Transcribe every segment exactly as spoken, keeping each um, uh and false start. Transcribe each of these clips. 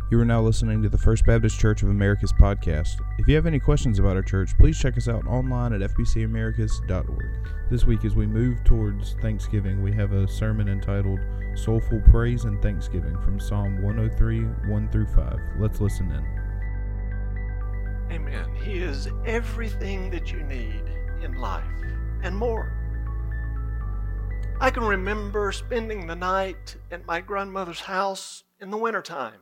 You are now listening to the First Baptist Church of Americas podcast. If you have any questions about our church, please check us out online at f b c americas dot org. This week, as we move towards Thanksgiving, we have a sermon entitled Soulful Praise and Thanksgiving from Psalm one oh three, one through five. Let's listen in. Amen. He is everything that you need in life and more. I can remember spending the night at my grandmother's house in the wintertime.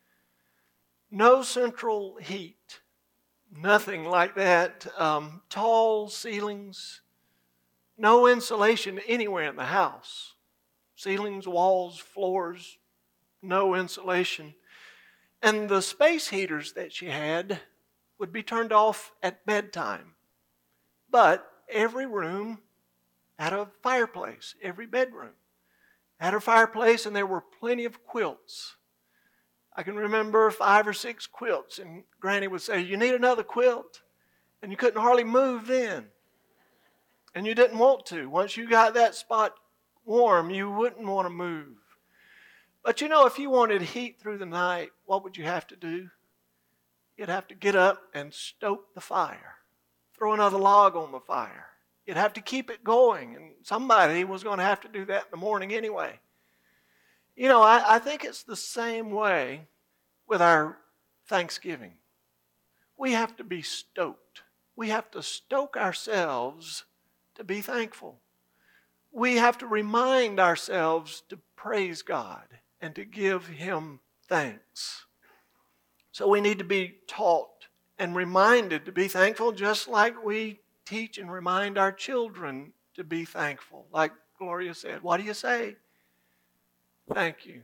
No central heat, nothing like that. Um, tall ceilings, no insulation anywhere in the house. Ceilings, walls, floors, no insulation. And the space heaters that she had would be turned off at bedtime. But every room had a fireplace, every bedroom had a fireplace, and there were plenty of quilts. I can remember five or six quilts, and Granny would say, "You need another quilt?" And you couldn't hardly move then. And you didn't want to. Once you got that spot warm, you wouldn't want to move. But you know, if you wanted heat through the night, what would you have to do? You'd have to get up and stoke the fire, throw another log on the fire. You'd have to keep it going, and somebody was going to have to do that in the morning anyway. You know, I, I think it's the same way with our Thanksgiving. We have to be stoked. We have to stoke ourselves to be thankful. We have to remind ourselves to praise God and to give Him thanks. So we need to be taught and reminded to be thankful, just like we teach and remind our children to be thankful. Like Gloria said, what do you say? Thank you.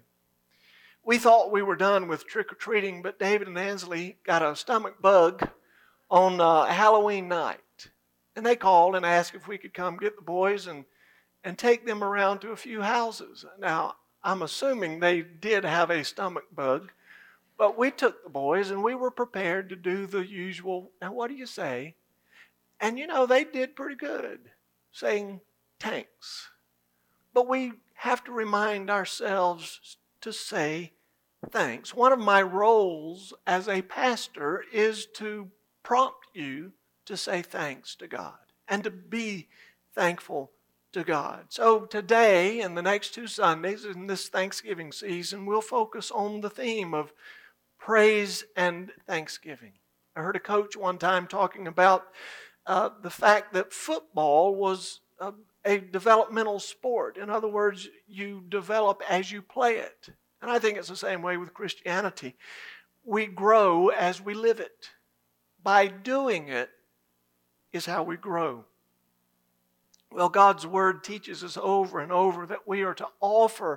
We thought we were done with trick-or-treating, but David and Ansley got a stomach bug on uh, Halloween night. And they called and asked if we could come get the boys and, and take them around to a few houses. Now, I'm assuming they did have a stomach bug, but we took the boys and we were prepared to do the usual, now what do you say? And you know, they did pretty good, saying thanks. But we have to remind ourselves to say thanks. One of my roles as a pastor is to prompt you to say thanks to God and to be thankful to God. So today and the next two Sundays in this Thanksgiving season, we'll focus on the theme of praise and thanksgiving. I heard a coach one time talking about uh, the fact that football was a a developmental sport. In other words, you develop as you play it. And I think it's the same way with Christianity. We grow as we live it. By doing it is how we grow. Well, God's Word teaches us over and over that we are to offer,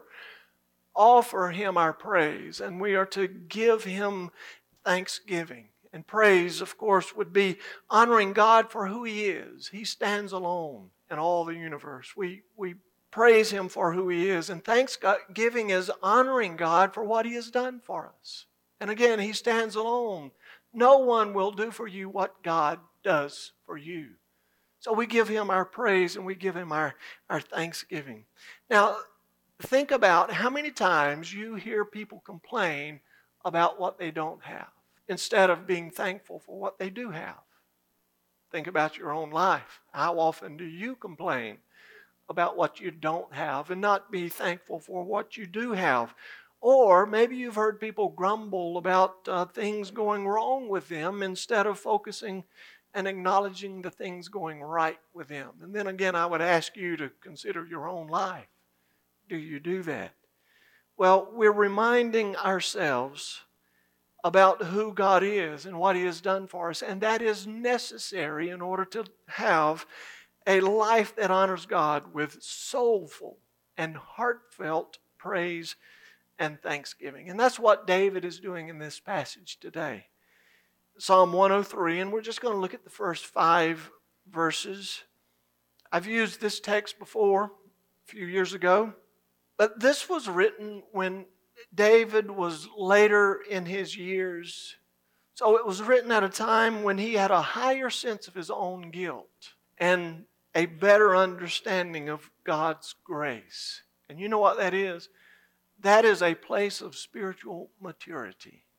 offer Him our praise, and we are to give Him thanksgiving. And praise, of course, would be honoring God for who He is. He stands alone in all the universe. We we praise Him for who He is. And thanksgiving is honoring God for what He has done for us. And again, He stands alone. No one will do for you what God does for you. So we give Him our praise and we give Him our, our thanksgiving. Now, think about how many times you hear people complain about what they don't have instead of being thankful for what they do have. Think about your own life. How often do you complain about what you don't have and not be thankful for what you do have? Or maybe you've heard people grumble about uh, things going wrong with them instead of focusing and acknowledging the things going right with them. And then again, I would ask you to consider your own life. Do you do that? Well, we're reminding ourselves about who God is and what He has done for us. And that is necessary in order to have a life that honors God with soulful and heartfelt praise and thanksgiving. And that's what David is doing in this passage today. Psalm one oh three, and we're just going to look at the first five verses. I've used this text before a few years ago, but this was written when David was later in his years. So it was written at a time when he had a higher sense of his own guilt and a better understanding of God's grace. And you know what that is? That is a place of spiritual maturity.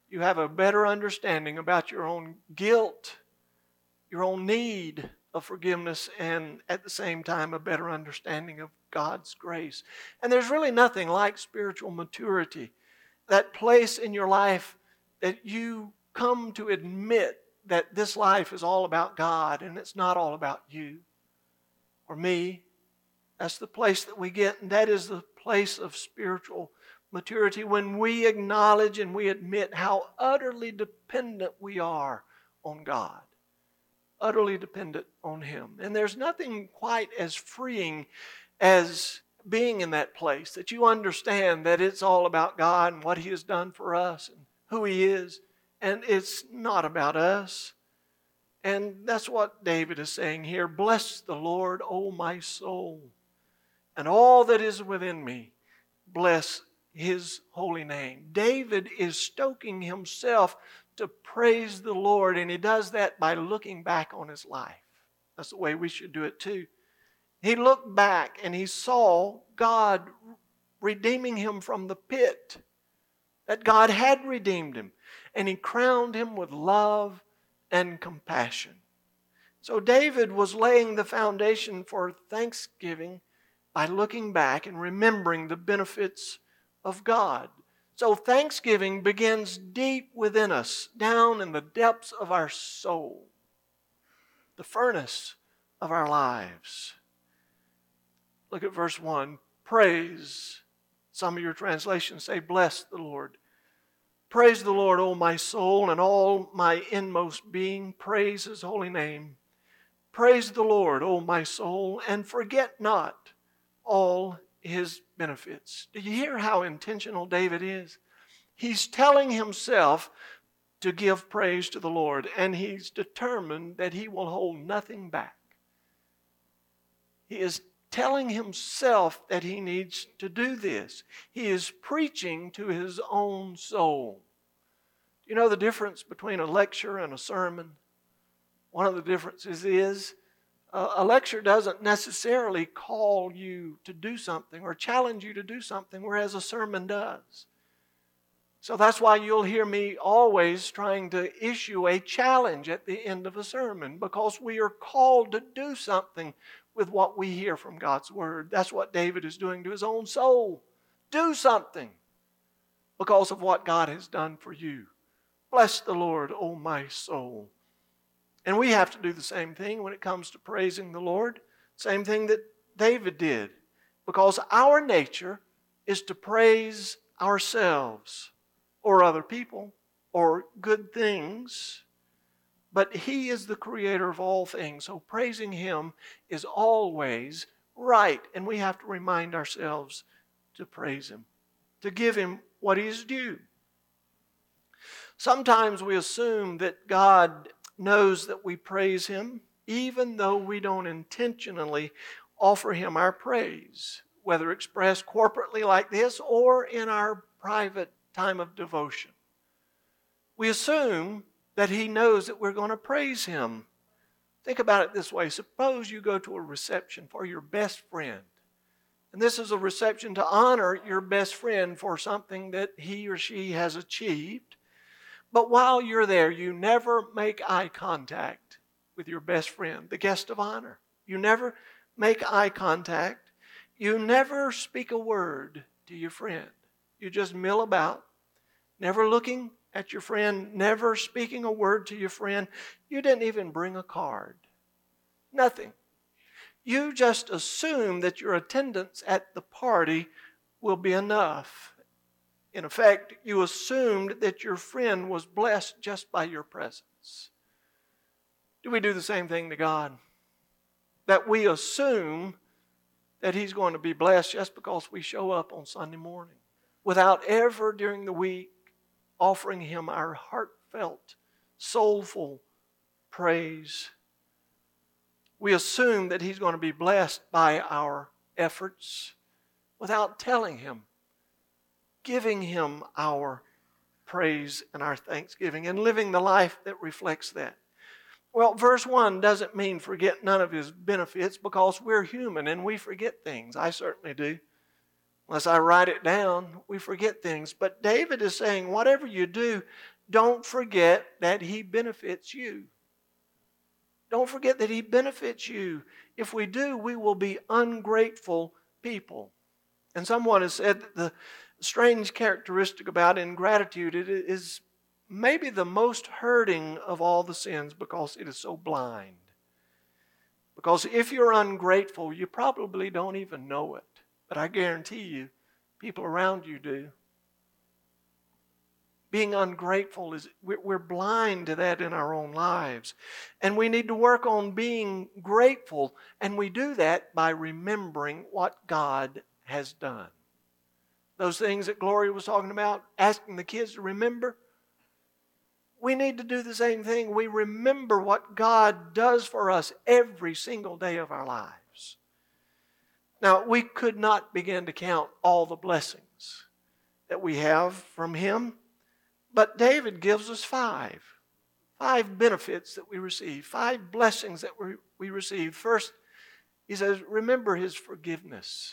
You have a better understanding about your own guilt, your own need of forgiveness, and at the same time, a better understanding of God's grace. And there's really nothing like spiritual maturity. That place in your life that you come to admit that this life is all about God and it's not all about you or me. That's the place that we get, and that is the place of spiritual maturity, when we acknowledge and we admit how utterly dependent we are on God. Utterly dependent on Him. And there's nothing quite as freeing as being in that place, that you understand that it's all about God and what He has done for us and who He is, and it's not about us. And that's what David is saying here. Bless the Lord, O my soul, and all that is within me. Bless His holy name. David is stoking himself to praise the Lord, and he does that by looking back on his life. That's the way we should do it too. He looked back and he saw God redeeming him from the pit, that God had redeemed him, and He crowned him with love and compassion. So David was laying the foundation for thanksgiving by looking back and remembering the benefits of God. So thanksgiving begins deep within us, down in the depths of our soul, the furnace of our lives. Look at verse one. Praise. Some of your translations say, bless the Lord. Praise the Lord, O my soul, and all my inmost being. Praise His holy name. Praise the Lord, O my soul, and forget not all His benefits. Do you hear how intentional David is? He's telling himself to give praise to the Lord, and he's determined that he will hold nothing back. He is telling himself that he needs to do this. He is preaching to his own soul. You know the difference between a lecture and a sermon? One of the differences is uh, a lecture doesn't necessarily call you to do something or challenge you to do something, whereas a sermon does. So that's why you'll hear me always trying to issue a challenge at the end of a sermon, because we are called to do something with what we hear from God's Word. That's what David is doing to his own soul. Do something because of what God has done for you. Bless the Lord, O my soul. And we have to do the same thing when it comes to praising the Lord. Same thing that David did. Because our nature is to praise ourselves or other people or good things. But He is the creator of all things. So praising Him is always right. And we have to remind ourselves to praise Him, to give Him what is due. Sometimes we assume that God knows that we praise Him, even though we don't intentionally offer Him our praise, whether expressed corporately like this or in our private time of devotion. We assume that He knows that we're going to praise Him. Think about it this way. Suppose you go to a reception for your best friend. And this is a reception to honor your best friend for something that he or she has achieved. But while you're there, you never make eye contact with your best friend, the guest of honor. You never make eye contact. You never speak a word to your friend. You just mill about, never looking at your friend, never speaking a word to your friend. You didn't even bring a card. Nothing. You just assume that your attendance at the party will be enough. In effect, you assumed that your friend was blessed just by your presence. Do we do the same thing to God? That we assume that He's going to be blessed just because we show up on Sunday morning, without ever during the week offering Him our heartfelt, soulful praise. We assume that He's going to be blessed by our efforts without telling Him, giving Him our praise and our thanksgiving, and living the life that reflects that. Well, verse one doesn't mean forget none of His benefits, because we're human and we forget things. I certainly do. Unless I write it down, we forget things. But David is saying, whatever you do, don't forget that He benefits you. Don't forget that He benefits you. If we do, we will be ungrateful people. And someone has said that the strange characteristic about ingratitude it is maybe the most hurting of all the sins because it is so blind. Because if you're ungrateful, you probably don't even know it. But I guarantee you, people around you do. Being ungrateful is, we're blind to that in our own lives. And we need to work on being grateful. And we do that by remembering what God has done. Those things that Gloria was talking about, asking the kids to remember. We need to do the same thing. We remember what God does for us every single day of our lives. Now, we could not begin to count all the blessings that we have from Him. But David gives us five. Five benefits that we receive. Five blessings that we, we receive. First, he says, remember His forgiveness.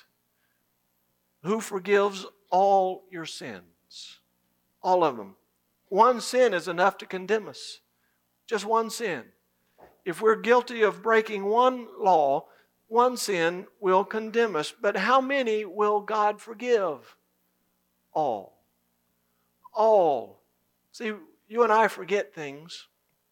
Who forgives all your sins. All of them. One sin is enough to condemn us. Just one sin. If we're guilty of breaking one law, one sin will condemn us. But how many will God forgive? All. All. See, you and I forget things.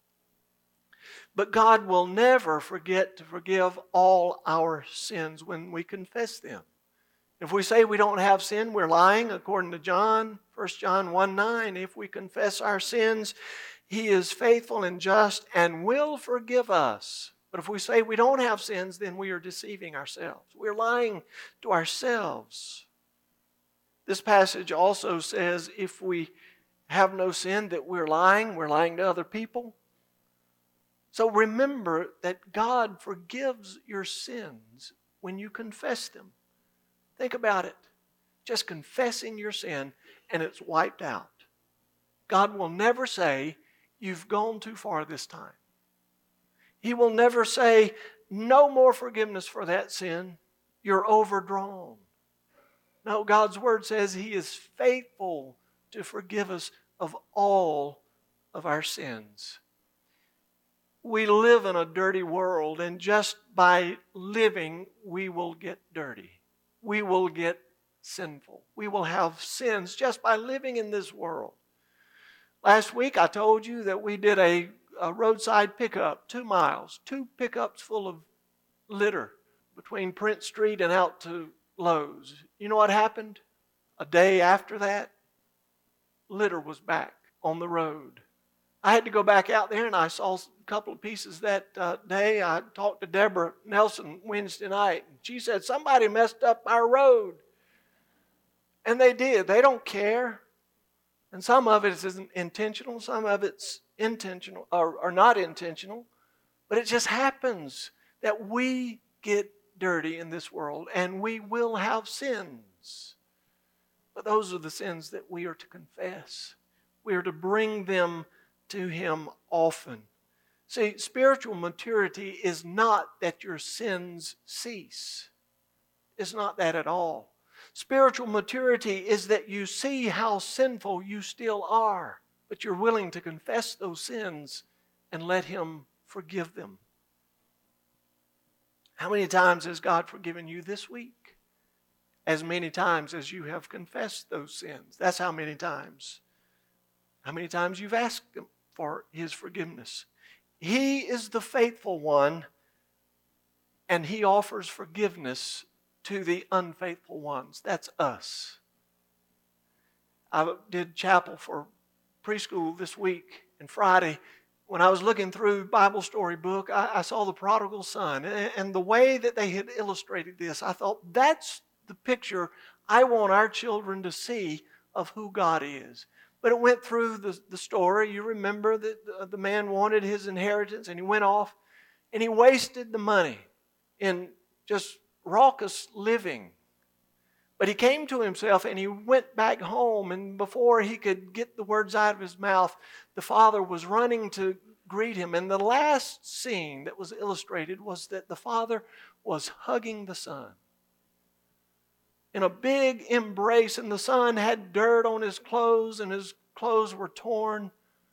But God will never forget to forgive all our sins when we confess them. If we say we don't have sin, we're lying, according to John, First John one nine. If we confess our sins, He is faithful and just and will forgive us. But if we say we don't have sins, then we are deceiving ourselves. We're lying to ourselves. This passage also says if we have no sin, that we're lying, we're lying to other people. So remember that God forgives your sins when you confess them. Think about it. Just confessing your sin and it's wiped out. God will never say, you've gone too far this time. He will never say, no more forgiveness for that sin. You're overdrawn. No, God's Word says He is faithful to forgive us of all of our sins. We live in a dirty world, and just by living, we will get dirty. We will get sinful. We will have sins just by living in this world. Last week I told you that we did a, a roadside pickup, two miles, two pickups full of litter between Prince Street and out to Lowe's. You know what happened? A day after that, litter was back on the road. I had to go back out there, and I saw a couple of pieces that uh, day. I talked to Deborah Nelson Wednesday night. She said, somebody messed up our road. And they did. They don't care. And some of it is intentional. Some of it's intentional or, or not intentional. But it just happens that we get dirty in this world, and we will have sins. But those are the sins that we are to confess. We are to bring them to Him often. See, spiritual maturity is not that your sins cease. It's not that at all. Spiritual maturity is that you see how sinful you still are, but you're willing to confess those sins and let Him forgive them. How many times has God forgiven you this week? As many times as you have confessed those sins. That's how many times. How many times you've asked Him for His forgiveness. He is the faithful one, and He offers forgiveness to the unfaithful ones. That's us. I did chapel for preschool this week, and Friday, when I was looking through Bible story book, I, I saw the prodigal son, and, and the way that they had illustrated this, I thought, that's the picture I want our children to see of who God is. But it went through the, the story. You remember that the, the man wanted his inheritance, and he went off, and he wasted the money in just raucous living. But he came to himself, and he went back home, and before he could get the words out of his mouth, the father was running to greet him. And the last scene that was illustrated was that the father was hugging the son in a big embrace, and the son had dirt on his clothes, and his clothes were torn.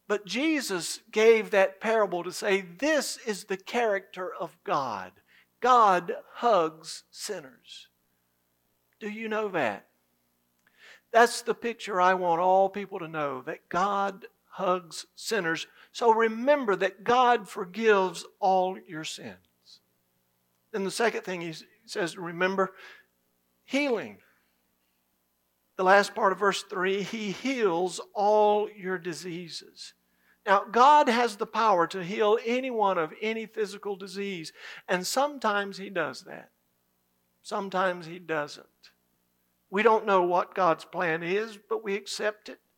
But Jesus gave that parable to say, this is the character of God. God hugs sinners. Do you know that? That's the picture I want all people to know, that God hugs sinners. So remember that God forgives all your sins. Then the second thing he says to remember, healing. The last part of verse three, He heals all your diseases. Now, God has the power to heal anyone of any physical disease, and sometimes He does that. Sometimes He doesn't. We don't know what God's plan is, but we accept it.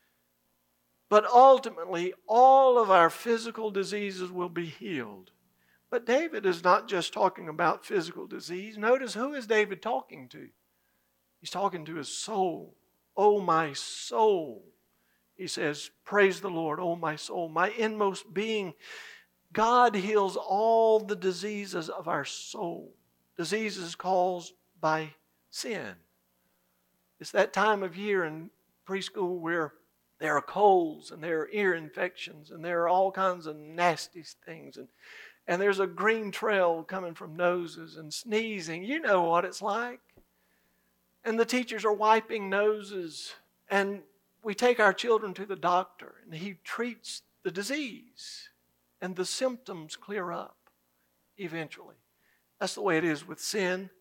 But ultimately, all of our physical diseases will be healed. But David is not just talking about physical disease. Notice, who is David talking to? He's talking to his soul. Oh, my soul. He says, praise the Lord, oh my soul, my inmost being. God heals all the diseases of our soul. Diseases caused by sin. It's that time of year in preschool where there are colds and there are ear infections and there are all kinds of nasty things. And, and there's a green trail coming from noses and sneezing. You know what it's like. And the teachers are wiping noses, and we take our children to the doctor, and he treats the disease, and the symptoms clear up eventually. That's the way it is with sin.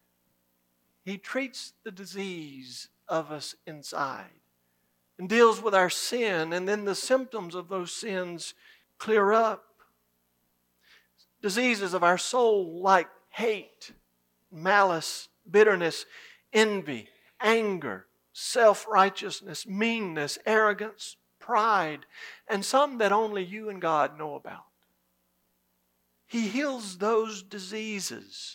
He treats the disease of us inside and deals with our sin, and then the symptoms of those sins clear up. Diseases of our soul like hate, malice, bitterness, envy, anger, self-righteousness, meanness, arrogance, pride, and some that only you and God know about. He heals those diseases.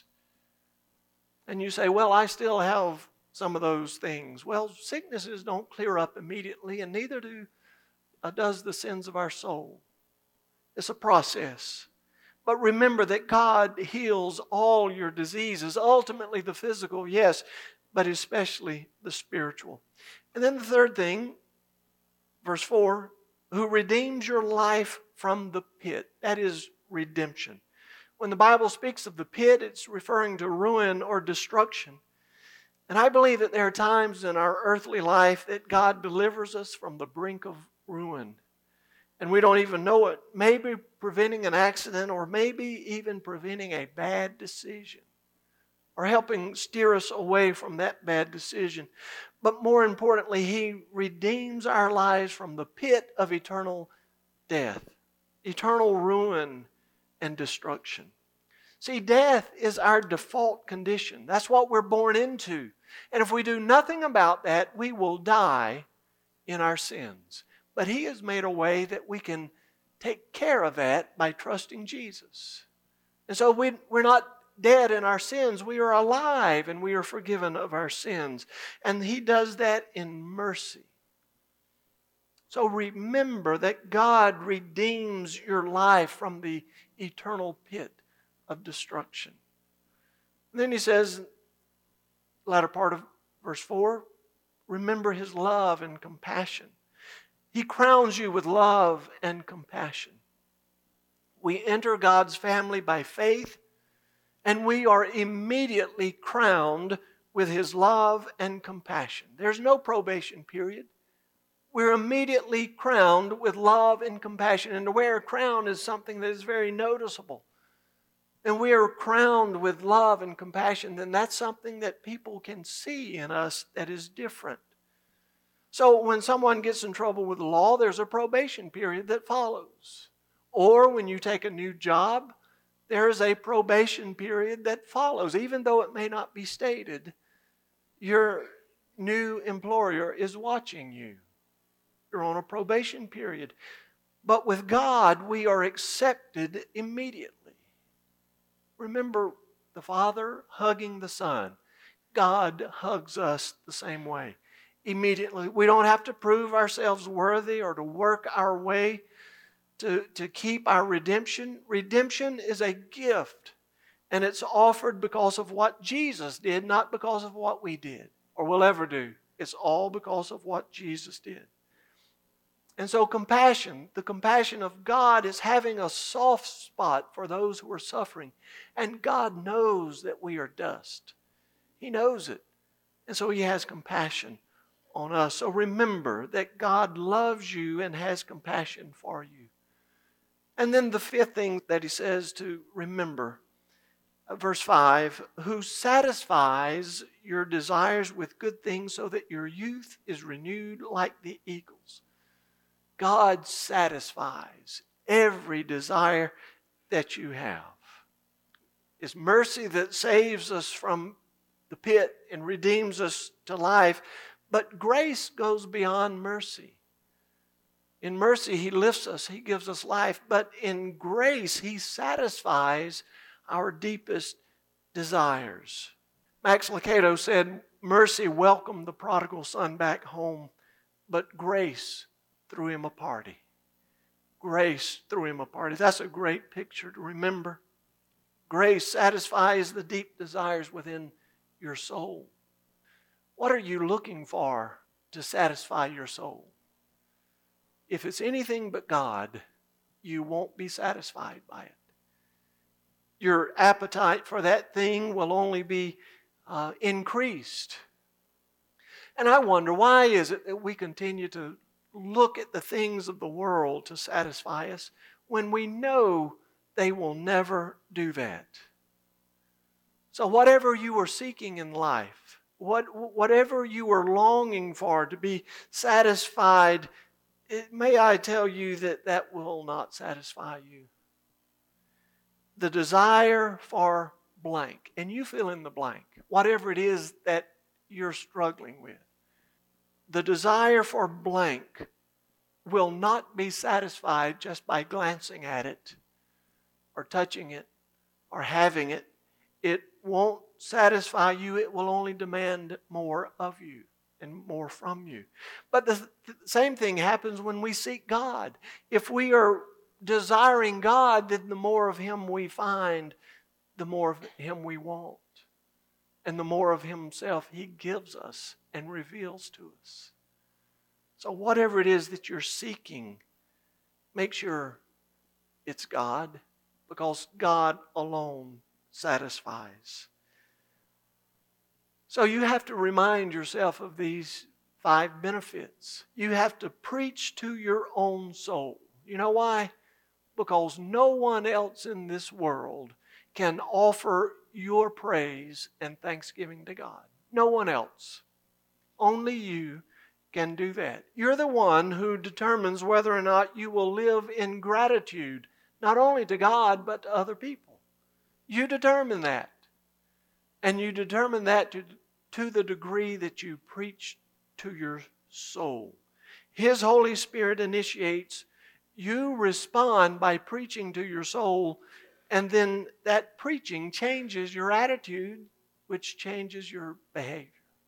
And you say, well, I still have some of those things. Well, sicknesses don't clear up immediately, and neither do uh, does the sins of our soul. It's a process. But remember that God heals all your diseases, ultimately the physical, yes, but especially the spiritual. And then the third thing, verse four, who redeems your life from the pit. That is redemption. When the Bible speaks of the pit, it's referring to ruin or destruction. And I believe that there are times in our earthly life that God delivers us from the brink of ruin. And we don't even know it. Maybe preventing an accident, or maybe even preventing a bad decision, or helping steer us away from that bad decision. But more importantly, He redeems our lives from the pit of eternal death, eternal ruin and destruction. See, death is our default condition. That's what we're born into. And if we do nothing about that, we will die in our sins. But He has made a way that we can take care of that by trusting Jesus. And so we, we're not dead in our sins. We are alive and we are forgiven of our sins. And He does that in mercy. So remember that God redeems your life from the eternal pit of destruction. And then He says, latter part of verse four, remember His love and compassion. He crowns you with love and compassion. We enter God's family by faith, and we are immediately crowned with His love and compassion. There's no probation period. We're immediately crowned with love and compassion. And to wear a crown is something that is very noticeable. And we are crowned with love and compassion, then that's something that people can see in us that is different. So when someone gets in trouble with the law, there's a probation period that follows. Or when you take a new job, there is a probation period that follows. Even though it may not be stated, your new employer is watching you. You're on a probation period. But with God, we are accepted immediately. Remember the Father hugging the Son. God hugs us the same way. Immediately. We don't have to prove ourselves worthy or to work our way to, to keep our redemption. Redemption is a gift, and it's offered because of what Jesus did, not because of what we did or will ever do. It's all because of what Jesus did. And so compassion, the compassion of God is having a soft spot for those who are suffering. And God knows that we are dust. He knows it. And so He has compassion on us. So remember that God loves you and has compassion for you. And then the fifth thing that He says to remember, verse five, who satisfies your desires with good things so that your youth is renewed like the eagles. God satisfies every desire that you have. It's mercy that saves us from the pit and redeems us to life, but grace goes beyond mercy. In mercy, He lifts us, He gives us life, but in grace, He satisfies our deepest desires. Max Lucado said, mercy welcomed the prodigal son back home, but grace threw him a party. Grace threw him a party. That's a great picture to remember. Grace satisfies the deep desires within your soul. What are you looking for to satisfy your soul? If it's anything but God, you won't be satisfied by it. Your appetite for that thing will only be uh, increased. And I wonder, why is it that we continue to look at the things of the world to satisfy us when we know they will never do that? So whatever you are seeking in life, what, whatever you are longing for to be satisfied, it, may I tell you that that will not satisfy you. The desire for blank, and you fill in the blank, whatever it is that you're struggling with. The desire for blank will not be satisfied just by glancing at it or touching it or having it. It won't satisfy you. It will only demand more of you and more from you. But the, the same thing happens when we seek God. If we are desiring God, then the more of Him we find, the more of Him we want. And the more of Himself He gives us and reveals to us. So whatever it is that you're seeking, make sure it's God, because God alone satisfies. So you have to remind yourself of these five benefits. You have to preach to your own soul. You know why? Because no one else in this world can offer your praise and thanksgiving to God. No one else. Only you can do that. You're the one who determines whether or not you will live in gratitude, not only to God, but to other people. You determine that. And you determine that to, to the degree that you preach to your soul. His Holy Spirit initiates. You respond by preaching to your soul, and then that preaching changes your attitude, which changes your behavior.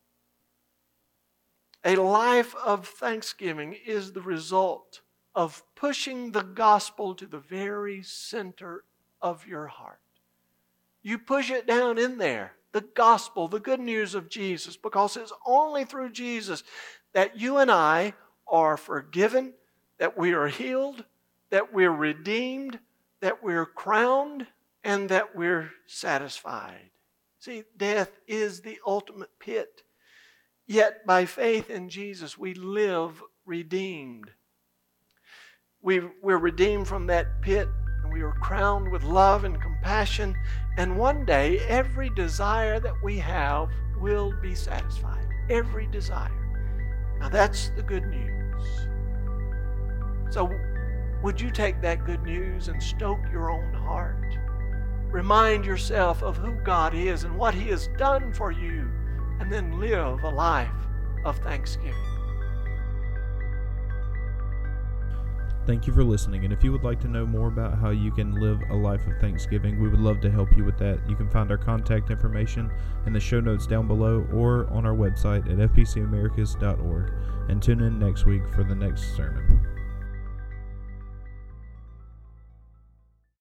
A life of thanksgiving is the result of pushing the gospel to the very center of your heart. You push it down in there, the gospel, the good news of Jesus, because it's only through Jesus that you and I are forgiven, that we are healed, that we're redeemed, that we're crowned, and that we're satisfied. See, death is the ultimate pit. Yet by faith in Jesus, we live redeemed. We, we're redeemed from that pit, and we are crowned with love and compassion. And one day, every desire that we have will be satisfied. Every desire. Now that's the good news. So would you take that good news and stoke your own heart? Remind yourself of who God is and what He has done for you, and then live a life of thanksgiving. Thank you for listening, and if you would like to know more about how you can live a life of thanksgiving, we would love to help you with that. You can find our contact information in the show notes down below or on our website at f b c americas dot org, and tune in next week for the next sermon.